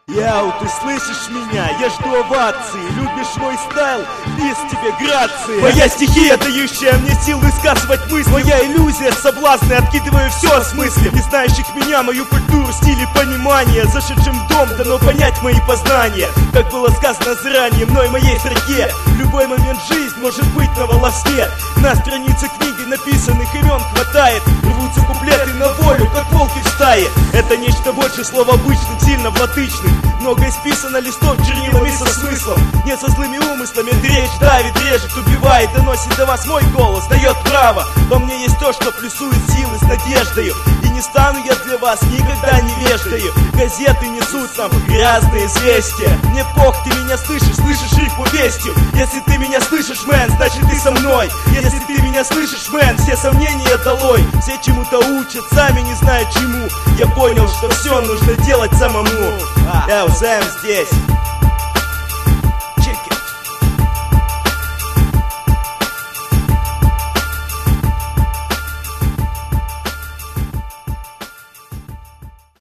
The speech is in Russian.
Яу, ты слышишь меня? Я жду овации. Любишь мой стайл? Бис тебе грации. Моя стихия, дающая мне сил высказывать мысли. Моя иллюзия, соблазны, откидываю все о смысле. Не знающих меня, мою культуру, стиль и понимание. Зашедшим в дом дано понять мои познания. Как было сказано заранее мной в моей строке, в любой момент жизнь может быть на волоске. На странице книги написанных имен хватает. Рвутся куплеты на волю, как волки в стае. Это нечто больше слов обычных, сильно владычных. Много исписано листов чернилами со смыслом. Не со злыми умыслами, речь давит, режет, убивает. Доносит до вас мой голос, дает право. Во мне есть то, что плюсует силы с надеждою. И не стану я для вас никогда невеждою. Газеты несут нам грязные известия. Мне пох, ты меня слышишь, слышишь рифму вестью. Если ты меня слышишь, мэн, значит ты со мной. Если ты меня слышишь, мэн, все сомнения долой. Все чему-то учат, сами не знают чему. Я понял, что все нужно делать самому. Сэм здесь.